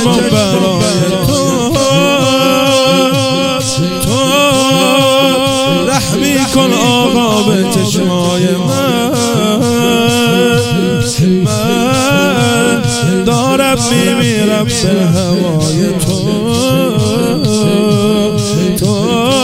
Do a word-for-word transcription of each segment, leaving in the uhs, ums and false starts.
چشمم برای تو تو رحمی کن آقا به چشمای من من دارم میمیرم به هوای تو تو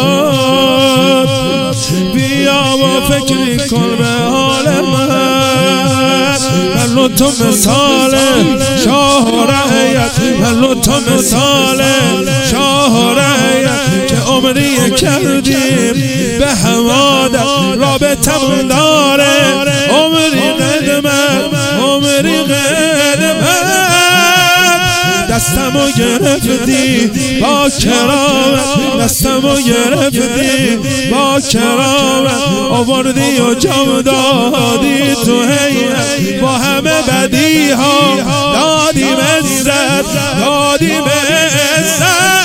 بیا و فکری کن به حال من من تو مثال شاه رعیت من تو مثال شاه رعیت که عمری کردیم به هوادت رابطمون داره عمری قدمت عمری قدمت دستمو گرفتی با کرامت دستمو گرفتی با کرامت آوردی و جام دادی تو هیئت با همه بدی ها دادیم عزت دادیم عزت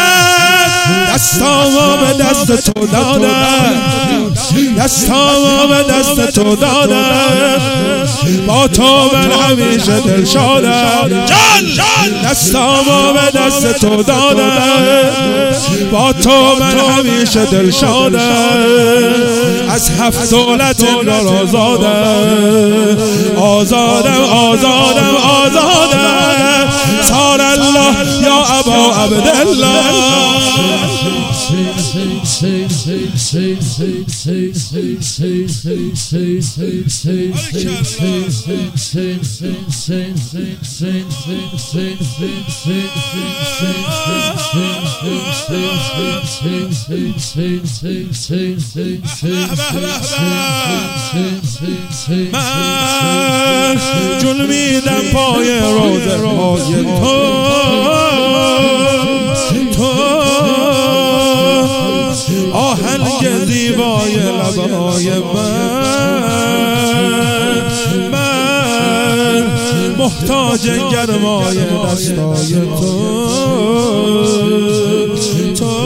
دستامو به دست تو دادم دستامو به دست تو دادم با تو من همیشه دل شادم دستامو به دست تو دادم با تو من همیشه دل شادم از هفت دولت انگار آزادم آزادم آزادم آزادم صار الله یا ابا عبدالله من جون میدم پای روزه پای تو تو آهنگ زیبای لبهای من من محتاج گرمای دستای تو تو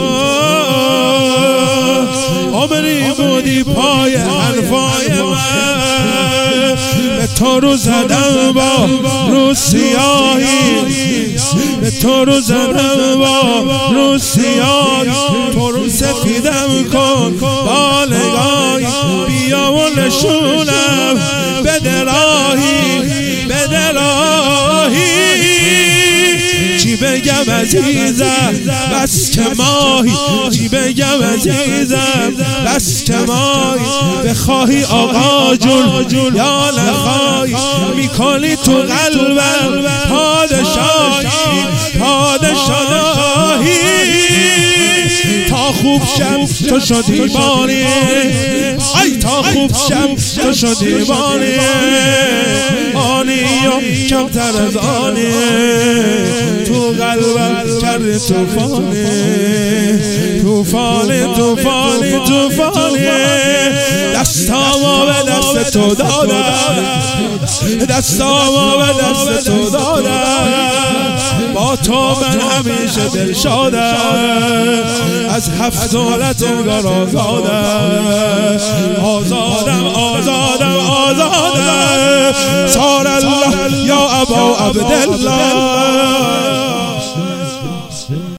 عمری بودی پای حرفای من به تو رو زدم با رو سیاهی به تو رو زدم با رو سیاهی تو رو سفیدم کن با نگاهی بیا و نشونم به دلاهی به دلاهی چی بگم عزیزم بس که ماهی چی بگم عزیزم بس که ماهی بخواهی آقا جون یا نخواهی میکنی تو قلبم پادشاهی پادشاهی تا خوب شم تو شدی بانی ای تا خوب شم تو شدی بانی آنی و کمتر از آنی تو قلبم کرد توفانی توفانی توفانی توفانی دستامو به دست تو دادم دستامو به دست تو دادم با تو من همیشه دل شادم از هفت دولت انگار آزادم آزادم آزادم آزادم صار الله یا ابا عبدالله